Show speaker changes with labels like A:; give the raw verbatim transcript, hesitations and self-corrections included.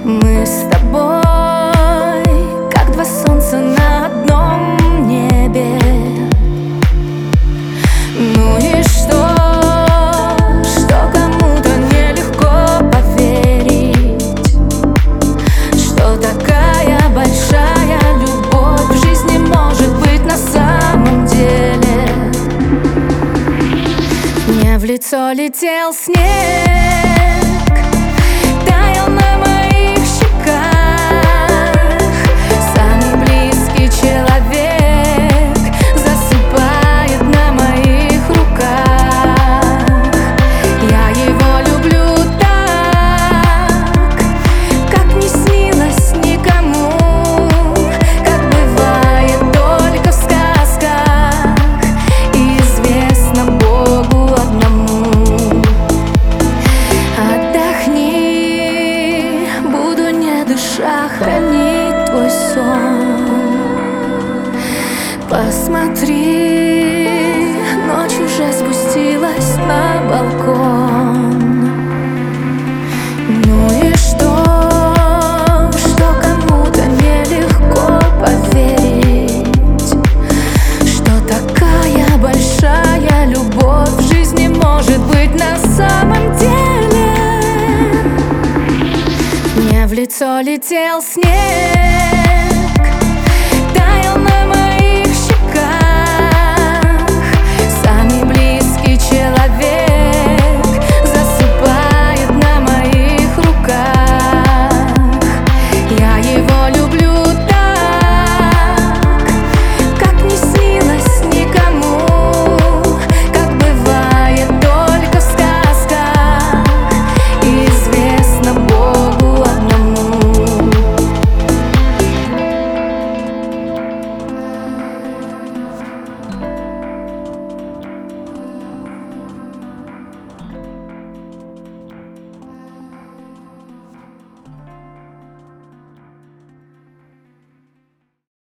A: Мы с тобой, как два солнца на одном небе. Ну и что, что кому-то нелегко поверить, что такая большая любовь в жизни может быть на самом деле. Мне в лицо летел снег, таял на моих щеках. Самый близкий человек засыпает на моих руках. Я его люблю так, как не снилось никому, как бывает только в сказках и известно Богу одному. Отдохни, буду не дыша хранить твой сон. Посмотри, ночь уже спустилась на балкон. Ну и что, что кому-то нелегко поверить, что такая большая любовь в жизни может быть на самом деле. Мне в лицо летел снег,